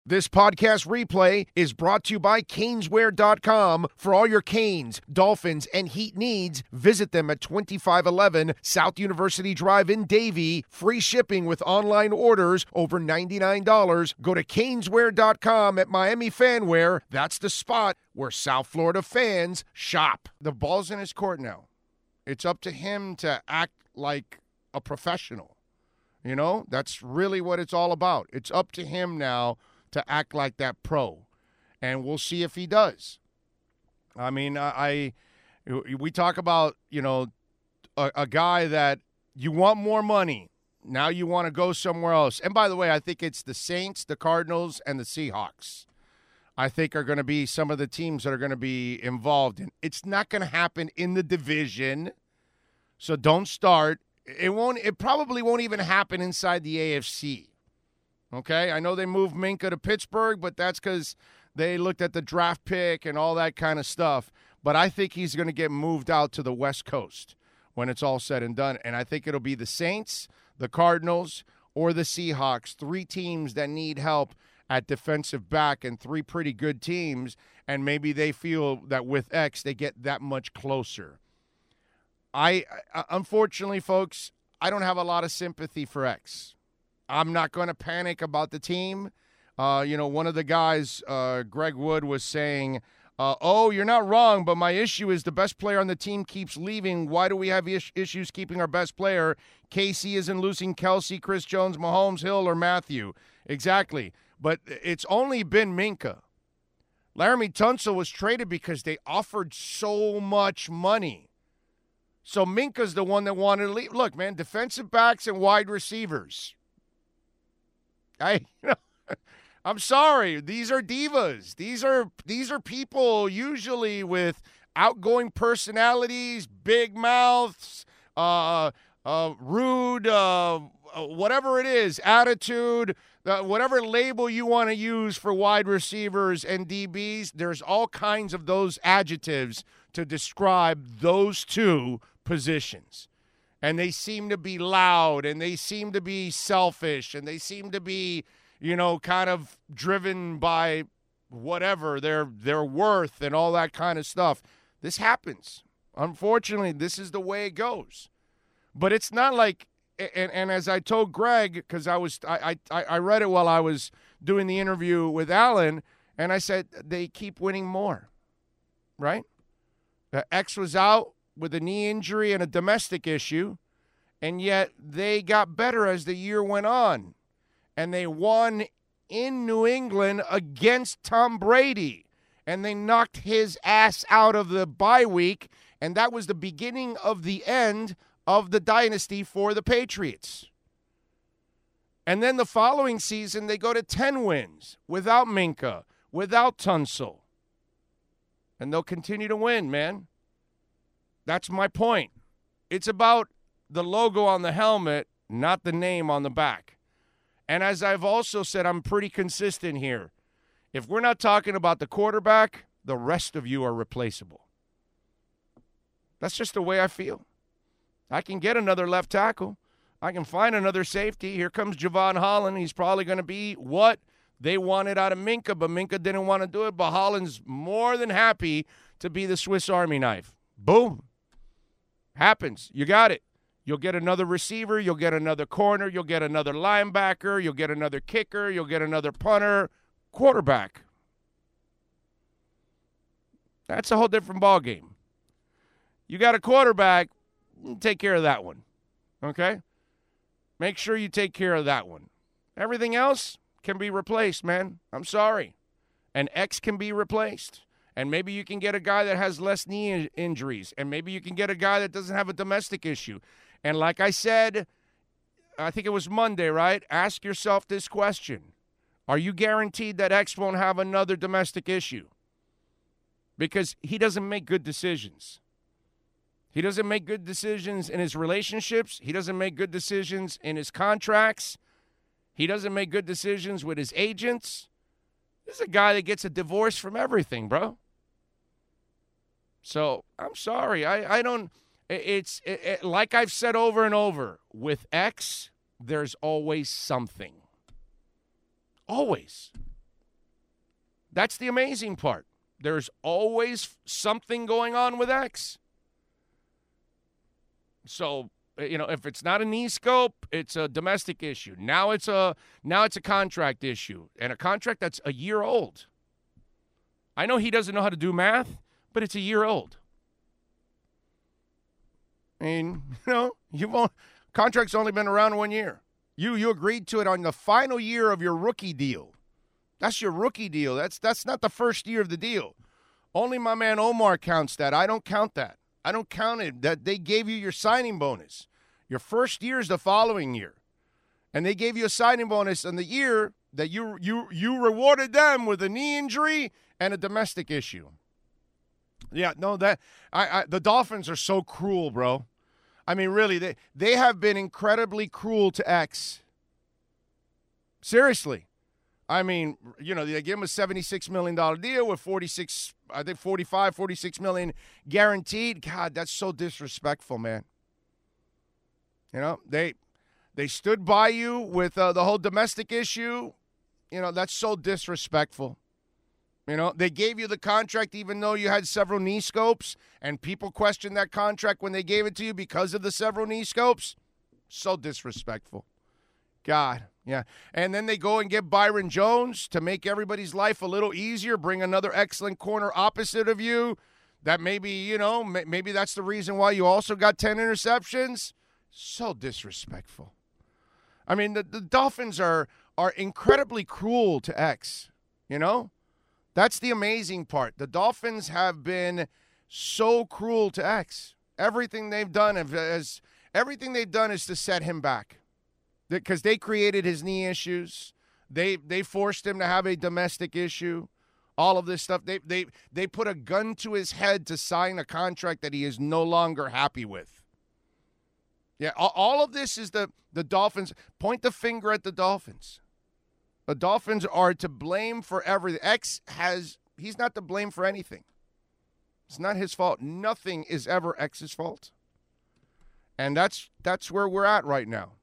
This podcast replay is brought to you by Caneswear.com. For all your Canes, Dolphins, and Heat needs, visit them at 2511 South University Drive in Davie. Free shipping with online orders over $99. Go to Caneswear.com at Miami Fanwear. That's the spot where South Florida fans shop. The ball's in his court now. It's up to him to act like a professional. You know, that's really what it's all about. It's up to him now to act like that pro, and we'll see if he does. I mean, we talk about, you know, a guy that you want more money. Now you want to go somewhere else. And by the way, I think it's the Saints, the Cardinals, and the Seahawks, I think are going to be some of the teams that are going to be involved in. It's not going to happen in the division, so don't start. It probably won't even happen inside the AFC. Okay, I know they moved Minka to Pittsburgh, but that's because they looked at the draft pick and all that kind of stuff. But I think he's going to get moved out to the West Coast when it's all said and done. And I think it'll be the Saints, the Cardinals, or the Seahawks, three teams that need help at defensive back and three pretty good teams. And maybe they feel that with X, they get that much closer. Unfortunately, folks, I don't have a lot of sympathy for X. I'm not going to panic about the team. One of the guys, Greg Wood, was saying, you're not wrong, but my issue is the best player on the team keeps leaving. Why do we have issues keeping our best player? Casey isn't losing Kelsey, Chris Jones, Mahomes, Hill, or Matthew. Exactly. But it's only been Minka. Laramie Tunsil was traded because they offered so much money. So Minka's the one that wanted to leave. Look, man, defensive backs and wide receivers. I'm sorry. These are divas. These are people usually with outgoing personalities, big mouths, rude, whatever it is, attitude, whatever label you want to use for wide receivers and DBs. There's all kinds of those adjectives to describe those two positions. And they seem to be loud, and they seem to be selfish, and they seem to be, kind of driven by whatever, their worth and all that kind of stuff. This happens. Unfortunately, this is the way it goes. But it's not like, and as I told Greg, because I read it while I was doing the interview with Alan, and I said, they keep winning more, right? X was out with a knee injury and a domestic issue, and yet they got better as the year went on. And they won in New England against Tom Brady, and they knocked his ass out of the bye week, and that was the beginning of the end of the dynasty for the Patriots. And then the following season, they go to 10 wins without Minka, without Tunsil. And they'll continue to win, man. That's my point. It's about the logo on the helmet, not the name on the back. And as I've also said, I'm pretty consistent here. If we're not talking about the quarterback, the rest of you are replaceable. That's just the way I feel. I can get another left tackle. I can find another safety. Here comes Javon Holland. He's probably going to be what they wanted out of Minka, but Minka didn't want to do it. But Holland's more than happy to be the Swiss Army knife. Boom. Happens. You got it. You'll get another receiver. You'll get another corner. You'll get another linebacker. You'll get another kicker. You'll get another punter. Quarterback. That's a whole different ballgame. You got a quarterback, take care of that one. Okay? Make sure you take care of that one. Everything else can be replaced, man. I'm sorry. And X can be replaced. And maybe you can get a guy that has less knee injuries. And maybe you can get a guy that doesn't have a domestic issue. And like I said, I think it was Monday, right? Ask yourself this question. Are you guaranteed that X won't have another domestic issue? Because he doesn't make good decisions. He doesn't make good decisions in his relationships. He doesn't make good decisions in his contracts. He doesn't make good decisions with his agents. This is a guy that gets a divorce from everything, bro. So I'm sorry. I don't. It's like I've said over and over. With X, there's always something. Always. That's the amazing part. There's always something going on with X. So, if it's not a knee scope, it's a domestic issue. Now it's a contract issue, and a contract that's a year old. I know he doesn't know how to do math, but it's a year old. I mean, contract's only been around 1 year. You agreed to it on the final year of your rookie deal. That's your rookie deal. That's not the first year of the deal. Only my man Omar counts that. I don't count that. I don't count it. That they gave you your signing bonus. Your first year is the following year. And they gave you a signing bonus in the year that you rewarded them with a knee injury and a domestic issue. Yeah, no, the Dolphins are so cruel, bro. I mean, really, they have been incredibly cruel to X. Seriously. I mean, they gave him a $76 million deal with 46 million guaranteed. God, that's so disrespectful, man. They stood by you with the whole domestic issue. That's so disrespectful. They gave you the contract even though you had several knee scopes, and people questioned that contract when they gave it to you because of the several knee scopes. So disrespectful. God, yeah. And then they go and get Byron Jones to make everybody's life a little easier, bring another excellent corner opposite of you. That maybe, maybe that's the reason why you also got 10 interceptions. So disrespectful. I mean, the Dolphins are incredibly cruel to X, That's the amazing part. The Dolphins have been so cruel to X. Everything they've done is to set him back. Because they created his knee issues. They forced him to have a domestic issue. All of this stuff. They put a gun to his head to sign a contract that he is no longer happy with. Yeah, all of this is the Dolphins. Point the finger at the Dolphins. The Dolphins are to blame for everything. He's not to blame for anything. It's not his fault. Nothing is ever X's fault. And that's where we're at right now.